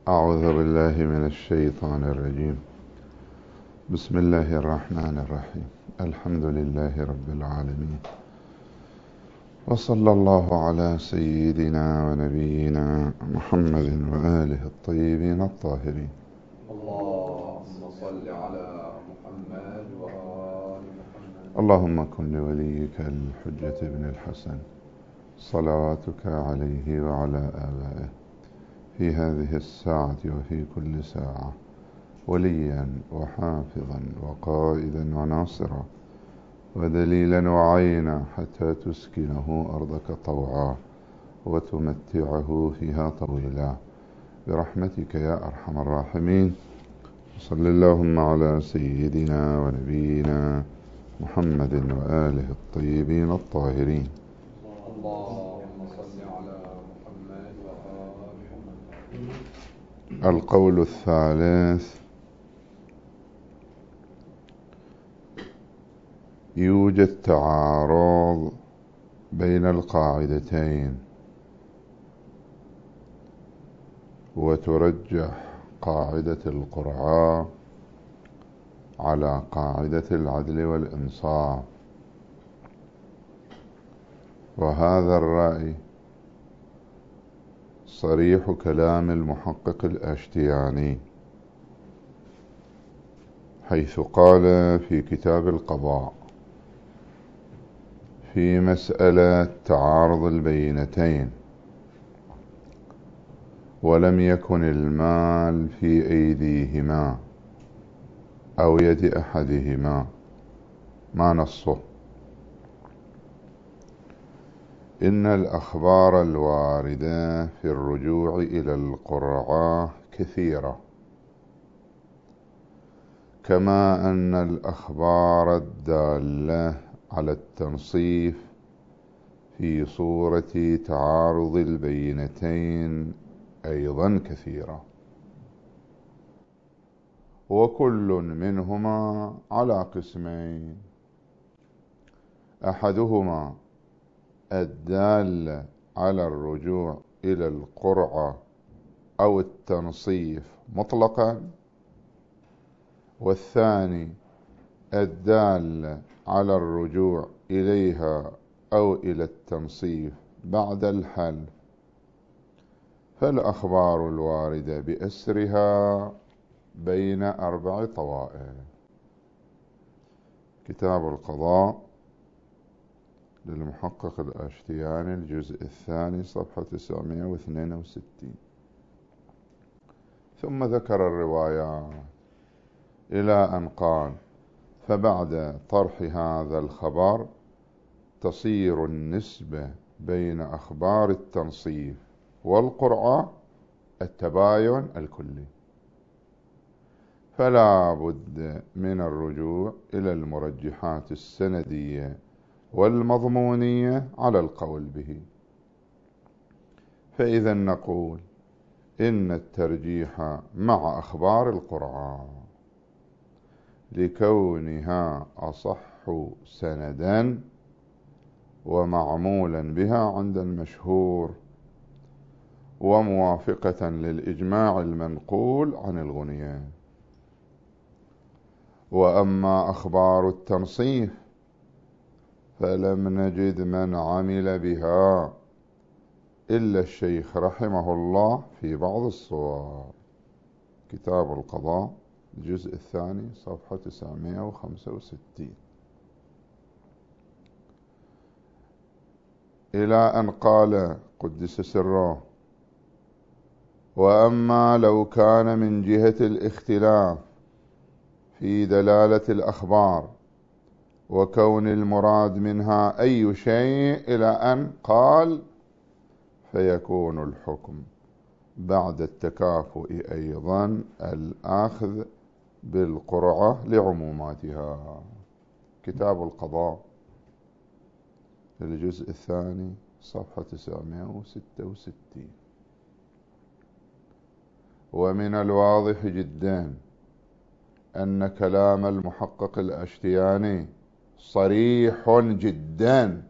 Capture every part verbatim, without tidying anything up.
أعوذ بالله من الشيطان الرجيم. بسم الله الرحمن الرحيم. الحمد لله رب العالمين، وصلى الله على سيدنا ونبينا محمد وآله الطيبين الطاهرين. اللهم صل على محمد وآل محمد. اللهم كن لوليك الحجة بن الحسن صلواتك عليه وعلى آبائه في هذه الساعة وفي كل ساعة وليا وحافظا وقائدا وناصرا ودليلا وعينا، حتى تسكنه أرضك طوعا وتمتعه فيها طويلا، برحمتك يا أرحم الراحمين. صلى اللهم على سيدنا ونبينا محمد وآله الطيبين الطاهرين. اللهم صل على محمد وآل محمد. القول الثالث: يوجد تعارض بين القاعدتين، وترجح قاعدة القرعة على قاعدة العدل والإنصاف، وهذا الرأي صريح كلام المحقق الأشتياني، حيث قال في كتاب القضاء في مسألة تعارض البينتين: ولم يكن المال في أيديهما أو يد أحدهما. ما نصه؟ إن الأخبار الواردة في الرجوع إلى القرعة كثيرة، كما أن الأخبار الدالة على التنصيف في صورة تعارض البينتين أيضا كثيرة، وكل منهما على قسمين: أحدهما الدال على الرجوع إلى القرعة أو التنصيف مطلقا، والثاني الدال على الرجوع إليها أو إلى التنصيف بعد الحل. فالأخبار الواردة بأسرها بين أربع طوائف. كتاب القضاء للمحقق الأشتياني، الجزء الثاني، صفحة تسعمائة واثنين وستين. ثم ذكر الروايات إلى أن قال: فبعد طرح هذا الخبر تصير النسبة بين أخبار التنصيف والقرعة التباين الكلي، فلا بد من الرجوع إلى المرجحات السندية والمضمونية على القول به. فإذا نقول إن الترجيح مع أخبار القرعة لكونها أصح سندا ومعمولا بها عند المشهور، وموافقة للإجماع المنقول عن الغنيان. وأما أخبار التنصيف فلم نجد من عمل بها إلا الشيخ رحمه الله في بعض الصور. كتاب القضاء الجزء الثاني، صفحة تسعمائة وخمسة وستين. إلى أن قال قدس سره: وأما لو كان من جهة الاختلاف في دلالة الأخبار وكون المراد منها أي شيء، إلى أن قال: فيكون الحكم بعد التكافؤ أيضا الأخذ بالقرعة لعموماتها. كتاب القضاء الجزء الثاني، صفحة تسعمائة وستة وستين. ومن الواضح جدا أن كلام المحقق الأشتياني صريح جدا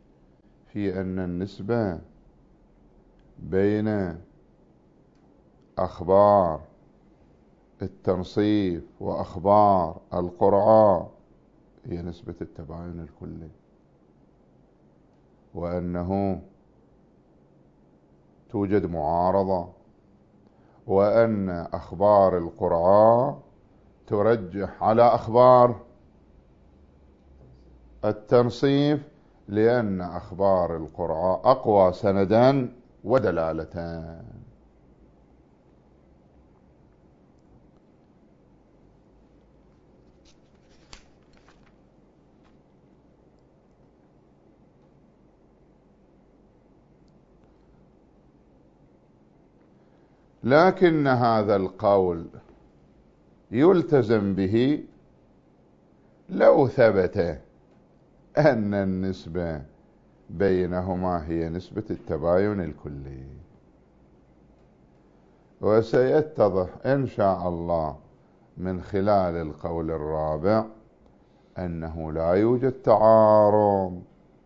في أن النسبة بين أخبار التنصيف وأخبار القرعة هي نسبة التباين الكلي، وأنه توجد معارضة، وأن أخبار القرعة ترجح على أخبار التنصيف، لأن أخبار القرعة أقوى سندا ودلالة. لكن هذا القول يلتزم به لو ثبت أن النسبة بينهما هي نسبة التباين الكلي. وسيتضح إن شاء الله من خلال القول الرابع أنه لا يوجد تعارض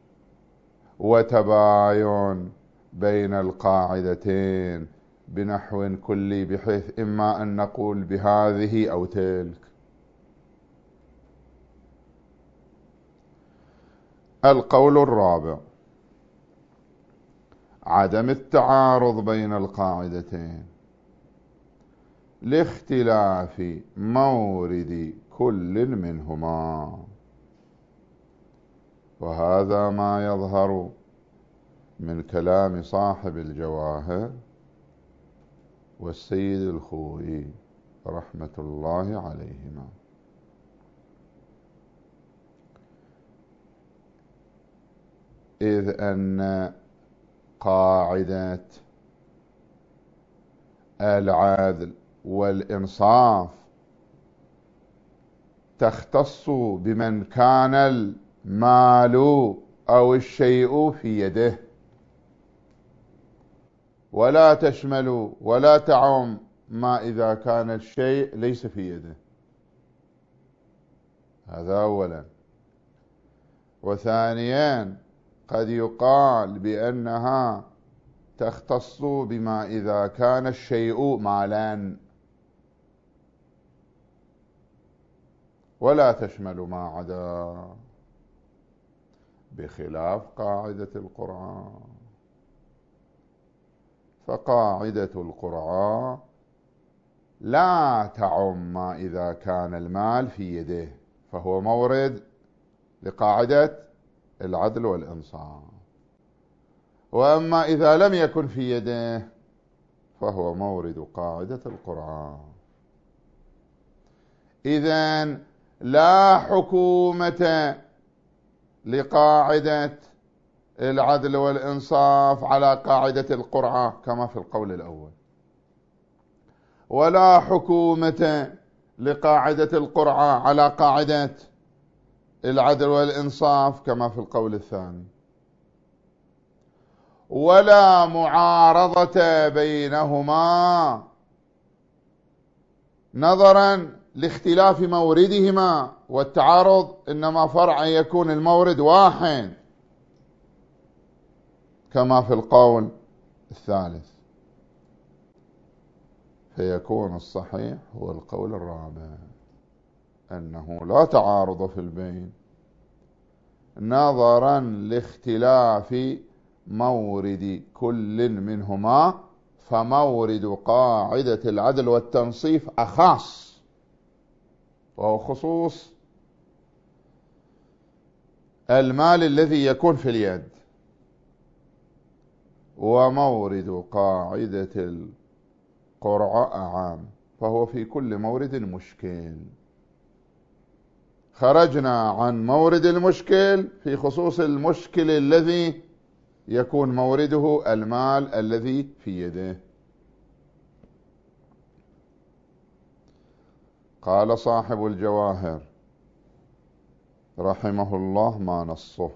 وتباين بين القاعدتين بنحو كلي، بحيث إما أن نقول بهذه أو تلك. القول الرابع: عدم التعارض بين القاعدتين لاختلاف مورد كل منهما، وهذا ما يظهر من كلام صاحب الجواهر والسيد الخوئي رحمة الله عليهما. إذ أن قاعدة العدل والإنصاف تختص بمن كان المال أو الشيء في يده، ولا تشمل ولا تعم ما إذا كان الشيء ليس في يده. هذا أولا. وثانيا قد يقال بأنها تختص بما إذا كان الشيء مالا، ولا تشمل ما عدا، بخلاف قاعدة القرعة. فقاعدة القرعة لا تعم ما إذا كان المال في يده، فهو مورد لقاعدة العدل والإنصاف. وأما إذا لم يكن في يده فهو مورد قاعدة القرعة. إذن لا حكومة لقاعدة العدل والإنصاف على قاعدة القرعة كما في القول الأول، ولا حكومة لقاعدة القرعة على قاعدة العدل والإنصاف كما في القول الثاني، ولا معارضة بينهما نظرا لاختلاف موردهما، والتعارض إنما فرع يكون المورد واحد كما في القول الثالث. فيكون الصحيح هو القول الرابع، أنه لا تعارض في البين نظرا لاختلاف مورد كل منهما، فمورد قاعدة العدل والتنصيف أخص، وهو خصوص المال الذي يكون في اليد، ومورد قاعدة القرعة أعام، فهو في كل مورد مشكل. خرجنا عن مورد المشكل في خصوص المشكل الذي يكون مورده المال الذي في يده. قال صاحب الجواهر رحمه الله ما نصه: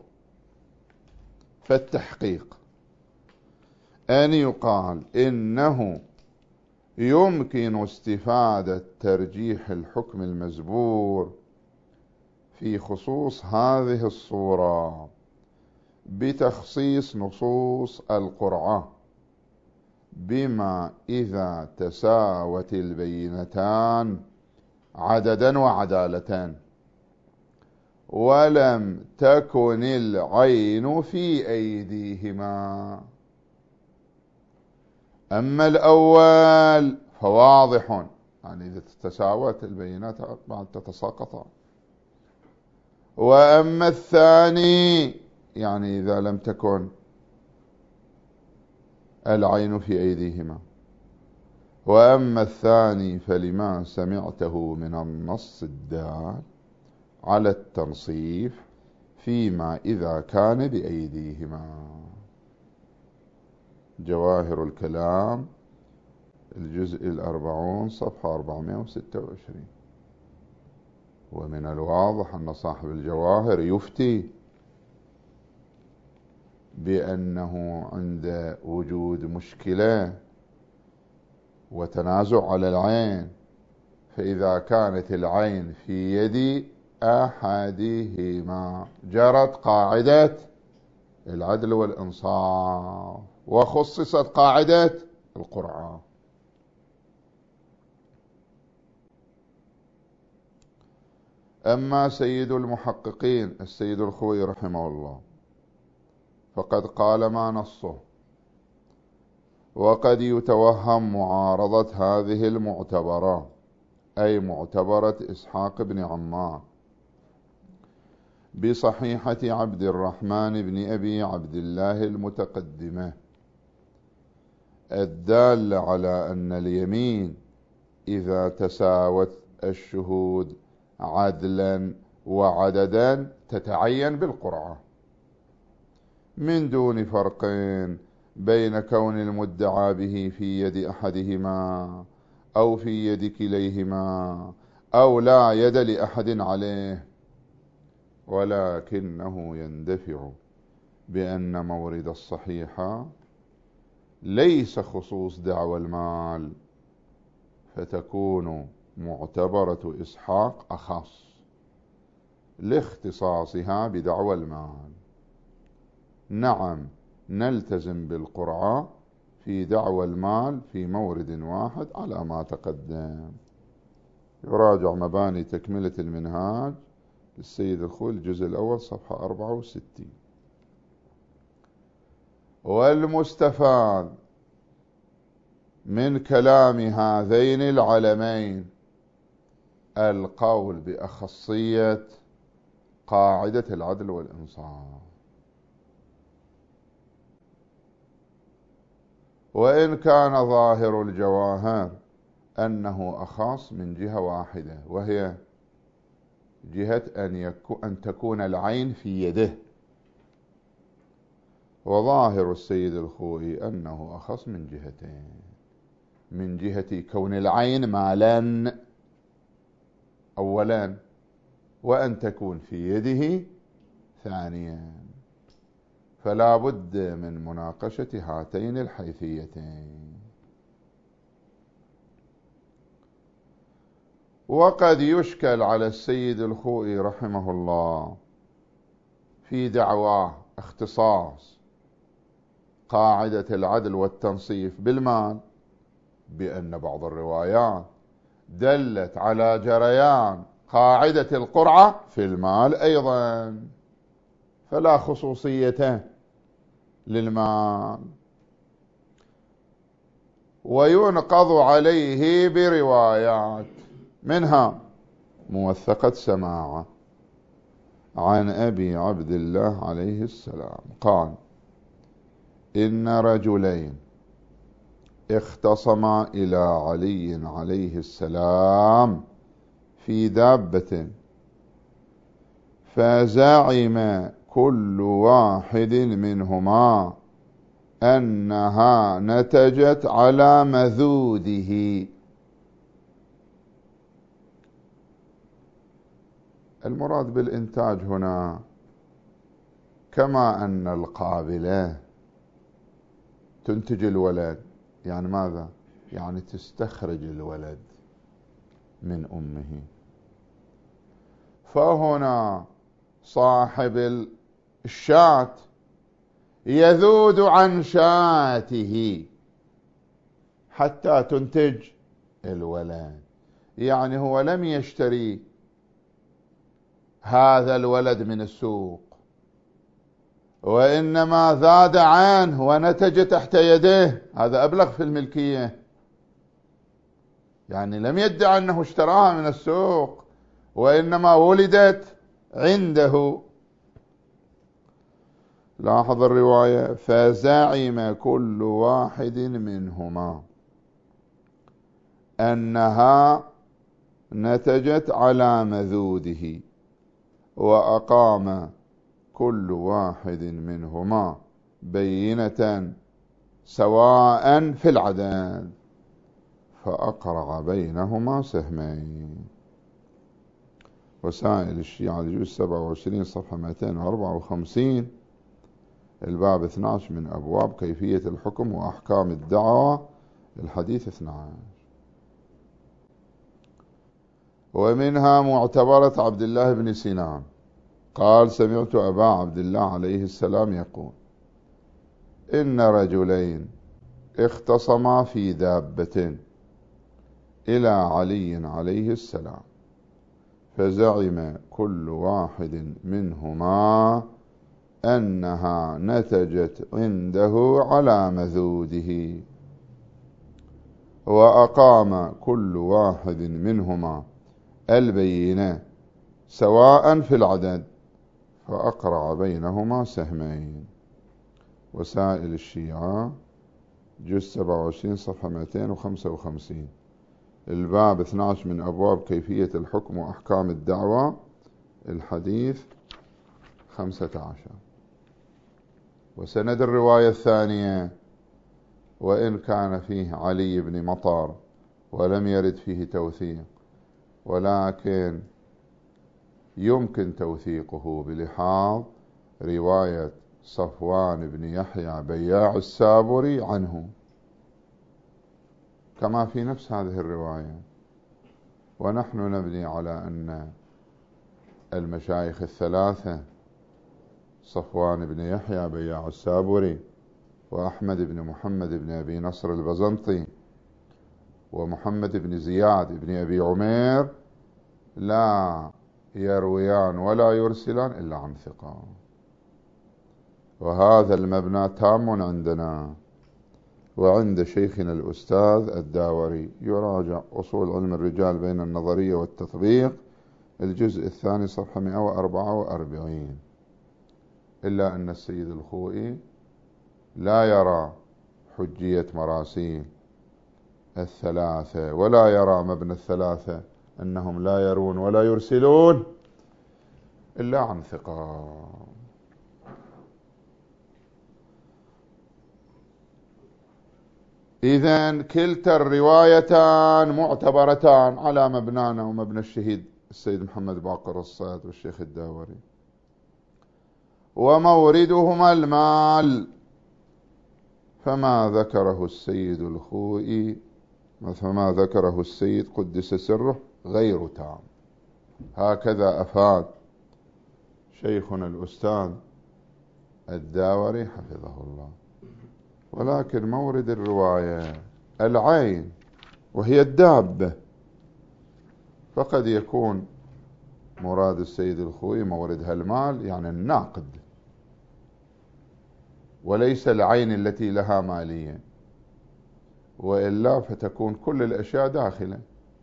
فالتحقيق أن يقال إنه يمكن استفادة ترجيح الحكم المزبور في خصوص هذه الصورة بتخصيص نصوص القرعة بما إذا تساوت البينتان عددا وعدالة ولم تكن العين في أيديهما. أما الأول فواضح، يعني إذا تساوت البينات بعد تتساقطان. وأما الثاني يعني إذا لم تكن العين في أيديهما. وأما الثاني فلما سمعته من النص الدال على التنصيف فيما إذا كان بأيديهما. جواهر الكلام الجزء الأربعون صفحة أربعمائة وستة وعشرين. ومن الواضح أن صاحب الجواهر يفتي بأنه عند وجود مشكلة وتنازع على العين، فإذا كانت العين في يد أحدهما جرت قاعدة العدل والإنصاف وخصصت قاعدة القرعة. أما سيد المحققين السيد الخوئي رحمه الله فقد قال ما نصه، وقد يتوهم معارضة هذه المعتبرة أي معتبرة إسحاق بن عمار بصحيحة عبد الرحمن بن أبي عبد الله المتقدمة الدالة على أن اليمين إذا تساوت الشهود عدلا وعددا تتعين بالقرعة من دون فرق بين كون المدعى به في يد أحدهما أو في يد كليهما أو لا يد لأحد عليه، ولكنه يندفع بأن مورد الصحيحة ليس خصوص دعوى المال، فتكون معتبرة إسحاق أخص لاختصاصها بدعوى المال. نعم نلتزم بالقرعة في دعوى المال في مورد واحد على ما تقدم. يراجع مباني تكملة المنهاج للسيد الخوئي الجزء الأول صفحة أربعة وستين. والمستفاد من كلام هذين العلمين القول بأخصية قاعدة العدل والإنصاف، وإن كان ظاهر الجواهر أنه أخص من جهة واحدة، وهي جهة أن, يكو أن تكون العين في يده، وظاهر السيد الخوئي أنه أخص من جهتين، من جهة كون العين مالا أولا، وأن تكون في يده ثانيا، فلا بد من مناقشة هاتين الحيثيتين. وقد يشكل على السيد الخوئي رحمه الله في دعواه اختصاص قاعدة العدل والتنصيف بالمال بأن بعض الروايات دلت على جريان قاعدة القرعة في المال أيضا، فلا خصوصية للمال. وينقض عليه بروايات، منها موثقة سماعة عن أبي عبد الله عليه السلام قال: إن رجلين اختصما إلى علي عليه السلام في دابة، فزعم كل واحد منهما أنها نتجت على مذوده. المراد بالإنتاج هنا كما أن القابلة تنتج الولد، يعني ماذا؟ يعني تستخرج الولد من أمه، فهنا صاحب الشاة يذود عن شاته حتى تنتج الولد. يعني هو لم يشتري هذا الولد من السوق، وإنما ذاد عنه ونتج تحت يديه، هذا أبلغ في الملكية. يعني لم يدعي أنه اشتراها من السوق، وإنما ولدت عنده. لاحظ الرواية: فزعم كل واحد منهما أنها نتجت على مذوده، وأقام كل واحد منهما بينة سواء في العدد، فأقرع بينهما سهمين. وسائل الشيعة الجزء سبعة وعشرين صفحة مئتين وأربعة وخمسين، الباب اثني عشر من أبواب كيفية الحكم وأحكام الدعوة، الحديث اثني عشر. ومنها معتبرة عبد الله بن سينان قال: سمعت أبا عبد الله عليه السلام يقول: إن رجلين اختصما في دابة إلى علي عليه السلام، فزعم كل واحد منهما أنها نتجت عنده على مذوده، وأقام كل واحد منهما البينة سواء في العدد، فأقرع بينهما سهمين. وسائل الشيعة جزء سبعة وعشرين صفحة مئتين وخمسة وخمسين، الباب اثني عشر من أبواب كيفية الحكم وأحكام الدعوة، الحديث خمسة عشر. وسند الرواية الثانية: وإن كان فيه علي بن مطر ولم يرد فيه توثيق، ولكن يمكن توثيقه بلحاظ رواية صفوان بن يحيى بياع السابري عنه، كما في نفس هذه الرواية. ونحن نبني على أن المشايخ الثلاثة صفوان بن يحيى بياع السابري، وأحمد بن محمد بن أبي نصر البزنطي، ومحمد بن زياد بن أبي عمير لا يرويان ولا يرسلان إلا عن ثقة. وهذا المبنى تام عندنا وعند شيخنا الأستاذ الداوري. يراجع أصول علم الرجال بين النظرية والتطبيق، الجزء الثاني صفحة مئة وأربعة وأربعين. إلا أن السيد الخوئي لا يرى حجية مراسيل الثلاثة، ولا يرى مبنى الثلاثة أنهم لا يرون ولا يرسلون إلا عن ثقة. إذن كلتا الروايتان معتبرتان على مبنانا ومبنى الشهيد السيد محمد باقر الصياد والشيخ الداوري. وموردهما المال، فما ذكره السيد الخوئي فما ذكره السيد قدس سره غير تام. هكذا أفاد شيخنا الأستاذ الداوري حفظه الله. ولكن مورد الرواية العين وهي الدابة، فقد يكون مراد السيد الخوئي موردها المال، يعني الناقد، وليس العين التي لها مالية، وإلا فتكون كل الأشياء داخلة.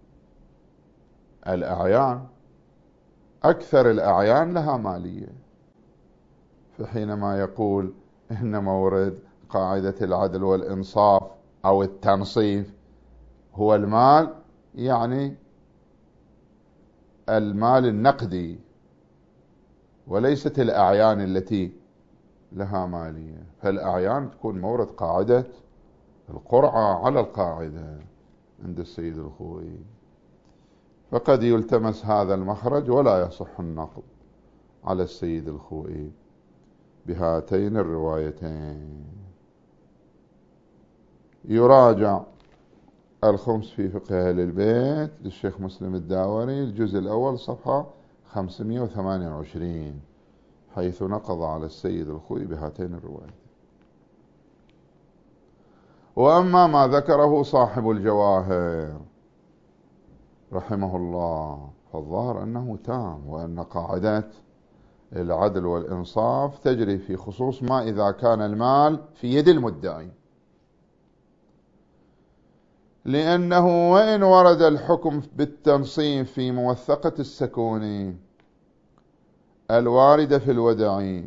الأعيان، أكثر الأعيان لها مالية، فحينما يقول إن مورد قاعدة العدل والإنصاف أو التنصيف هو المال، يعني المال النقدي، وليست الأعيان التي لها مالية. فالأعيان تكون مورد قاعدة القرعة على القاعدة عند السيد الخوئي، فقد يلتمس هذا المخرج ولا يصح النقد على السيد الخوئي بهاتين الروايتين. يراجع الخمس في فقه أهل البيت للشيخ مسلم الداوري، الجزء الأول صفحة خمسمئة وثمانية وعشرين، حيث نقض على السيد الخوئي بهاتين الروايتين. وأما ما ذكره صاحب الجواهر رحمه الله فالظاهر أنه تام، وأن قاعدة العدل والإنصاف تجري في خصوص ما إذا كان المال في يد المدعي، لأنه وإن ورد الحكم بالتنصيف في موثقة السكوني الواردة في الودع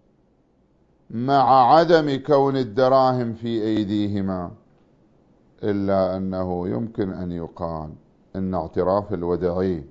مع عدم كون الدراهم في أيديهما، إلا أنه يمكن أن يقال إن اعتراف الودعي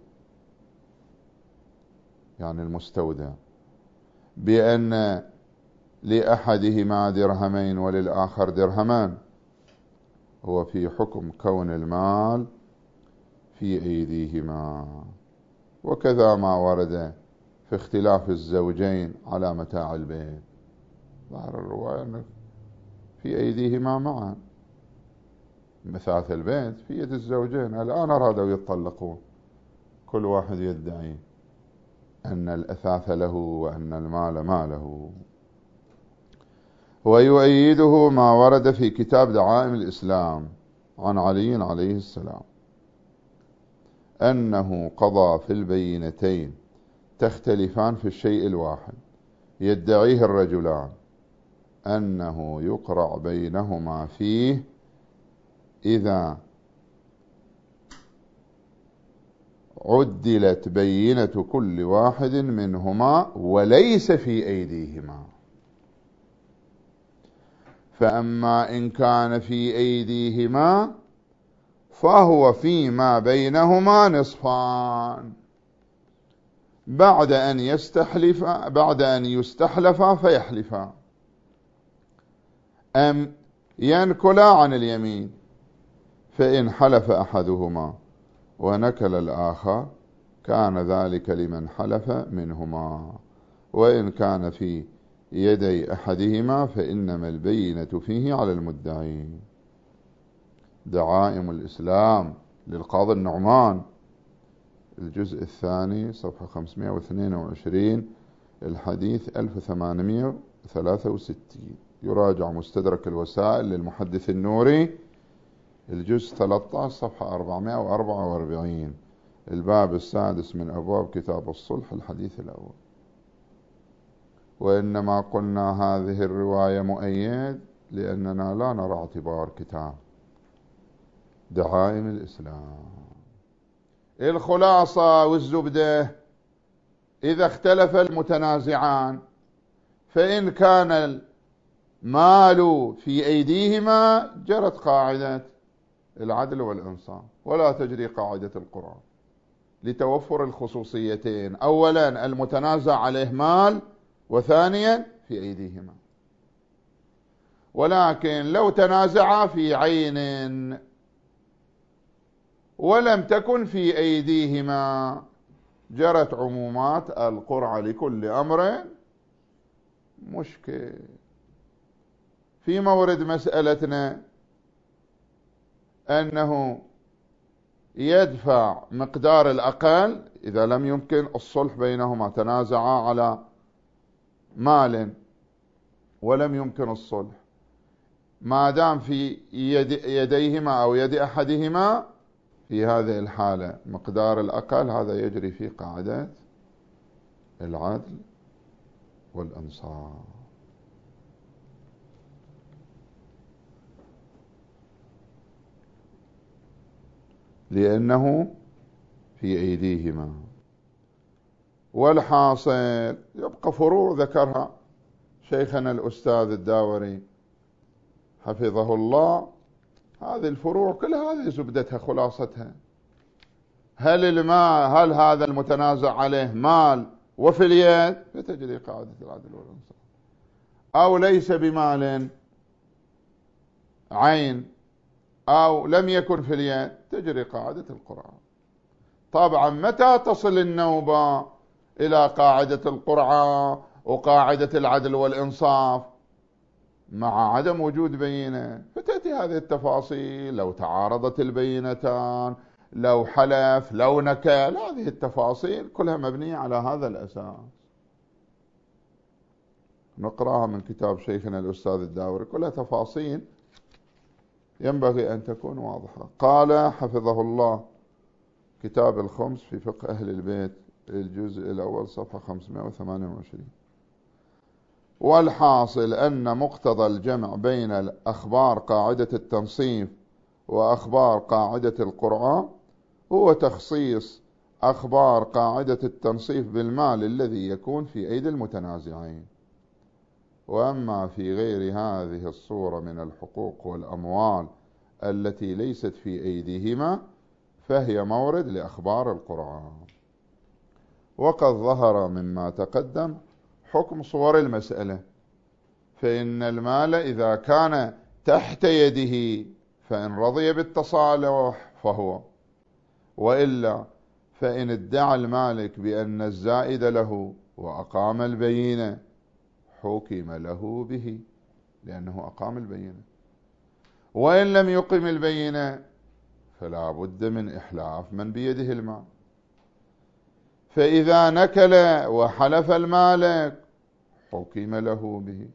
يعني المستودع بأن لأحدهما درهمين وللآخر درهمان هو في حكم كون المال في أيديهما، وكذا ما ورد في اختلاف الزوجين على متاع البيت، ظهر الرواية أنه في أيديهما معا، مثاث البيت في يد الزوجين، الآن أرادوا يتطلقون كل واحد يدعي أن الأثاث له وأن المال ماله. ويؤيده ما ورد في كتاب دعائم الإسلام عن علي عليه السلام أنه قضى في البينتين تختلفان في الشيء الواحد يدعيه الرجلان أنه يقرع بينهما فيه إذا عدلت بينة كل واحد منهما وليس في أيديهما، فأما إن كان في أيديهما فهو فيما بينهما نصفان بعد أن يستحلف بعد أن يستحلفا فيحلفا، أم ينكلا عن اليمين، فإن حلف أحدهما ونكل الآخر كان ذلك لمن حلف منهما، وإن كان في يدي أحدهما فإنما البينة فيه على المدعي. دعائم الإسلام للقاضي النعمان الجزء الثاني صفحة خمسمائة واثنين وعشرين الحديث ألف وثمانمائة وثلاثة وستين. يراجع مستدرك الوسائل للمحدث النوري الجزء ثلاثة عشر صفحة أربعمائة وأربعة وأربعين الباب السادس من أبواب كتاب الصلح الحديث الأول. وإنما قلنا هذه الرواية مؤيد لأننا لا نرى اعتبار كتاب دعائم الإسلام. الخلاصة والزبدة، إذا اختلف المتنازعان فإن كان المال في أيديهما جرت قاعدة العدل والإنصاف ولا تجري قاعدة القرآن لتوفر الخصوصيتين، أولا المتنازع عليه مال، وثانيا في أيديهما. ولكن لو تنازعا في عين ولم تكن في أيديهما جرت عمومات القرعة لكل أمر مشكل. في مورد مسألتنا أنه يدفع مقدار الأقل إذا لم يمكن الصلح بينهما، تنازعا على مال ولم يمكن الصلح، ما دام في يد يديهما أو يد أحدهما في هذه الحالة مقدار الأقل، هذا يجري في قاعدة العدل والإنصاف. لأنه في أيديهما. والحاصل يبقى فروع ذكرها شيخنا الأستاذ الداوري حفظه الله، هذه الفروع كل هذه زبدتها خلاصتها. هل المال هل هذا المتنازع عليه مال وفي اليد فتجري قاعدة العدل والإنصاف، أو ليس بمال عين أو لم يكن في اليد تجري قاعدة القرآن. طبعا متى تصل النوبة إلى قاعدة القرعة وقاعدة العدل والإنصاف؟ مع عدم وجود بينة، فتأتي هذه التفاصيل، لو تعارضت البينتان، لو حلف، لو نكل، هذه التفاصيل كلها مبنية على هذا الأساس. نقرأها من كتاب شيخنا الأستاذ الداوري، كلها تفاصيل ينبغي أن تكون واضحة. قال حفظه الله كتاب الخمس في فقه أهل البيت الجزء الأول صفحة خمسمائة وثمانية وعشرين: والحاصل أن مقتضى الجمع بين الأخبار قاعدة التنصيف وأخبار قاعدة القرآن هو تخصيص أخبار قاعدة التنصيف بالمال الذي يكون في أيدي المتنازعين. وأما في غير هذه الصورة من الحقوق والأموال التي ليست في أيديهما فهي مورد لأخبار القرآن. وقد ظهر مما تقدم حكم صور المسألة، فإن المال إذا كان تحت يده فإن رضي بالتصالح فهو، وإلا فإن ادعى المالك بأن الزائد له وأقام البينة حكم له به لأنه أقام البينة، وإن لم يقم البينة فلا بد من إحلاف من بيده المال. فإذا نكل وحلف المالك حكم له به،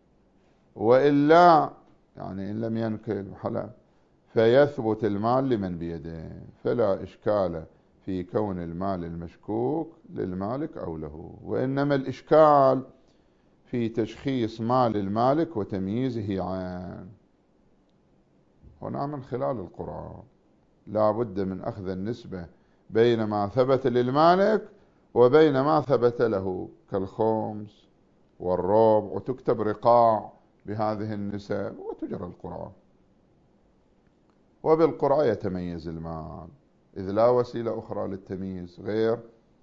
وإلا يعني إن لم ينكل وحلف فيثبت المال لمن بيده، فلا إشكال في كون المال المشكوك للمالك أو له، وإنما الإشكال في تشخيص مال المالك وتمييزه عن. هنا من خلال القرآن لا بد من أخذ النسبة بين ما ثبت للمالك وبين ما ثبت له كالخمس والربع، وتكتب رقاع بهذه النسب وتجرى القرآن. وبالقرآن يتميز المال، إذ لا وسيلة أخرى للتمييز غير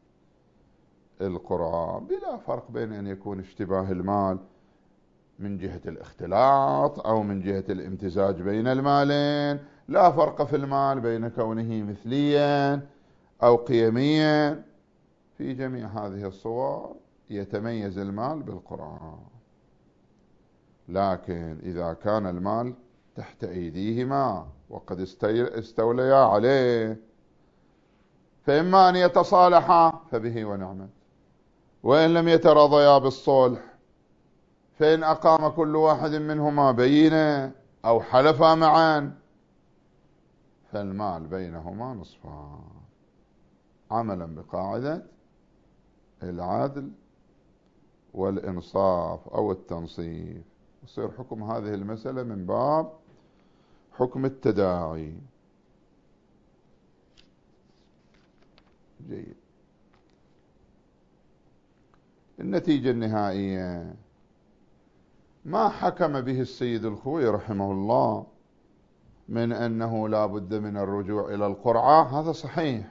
القرآن، بلا فرق بين أن يكون اشتباه المال من جهة الاختلاط أو من جهة الامتزاج بين المالين. لا فرق في المال بين كونه مثليا أو قيميا. في جميع هذه الصور يتميز المال بالقرآن. لكن إذا كان المال تحت أيديهما وقد استوليا عليه فإما أن يتصالحا فبه ونعمت، وإن لم يتراضيا بالصلح فإن أقام كل واحد منهما بينة أو حلفا معا فالمال بينهما نصفان، عملا بقاعدة العدل والإنصاف أو التنصيف. يصير حكم هذه المسألة من باب حكم التداعي. جيد. النتيجة النهائية ما حكم به السيد الخوئي رحمه الله من أنه لا بد من الرجوع إلى القرآن، هذا صحيح،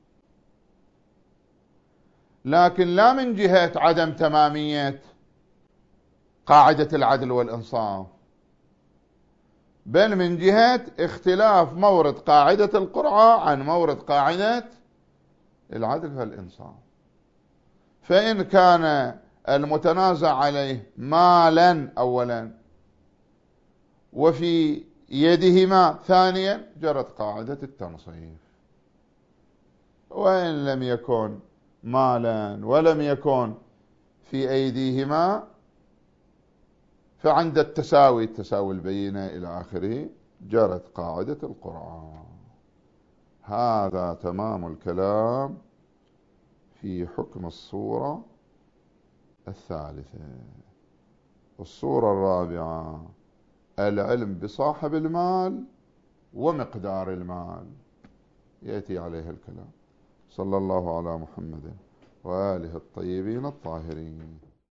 لكن لا من جهة عدم تمامية قاعدة العدل والإنصاف، بل من جهة اختلاف مورد قاعدة القرآن عن مورد قاعدة العدل والإنصاف. فإن كان المتنازع عليه مالا أولا وفي يدهما ثانيا جرت قاعدة التنصيف، وإن لم يكن مالا ولم يكن في أيديهما فعند التساوي التساوي البينة إلى آخره جرت قاعدة القرآن. هذا تمام الكلام في حكم الصورة الثالثة. الصورة الرابعة العلم بصاحب المال ومقدار المال، يأتي عليه الكلام. صلى الله على محمد وآله الطيبين الطاهرين.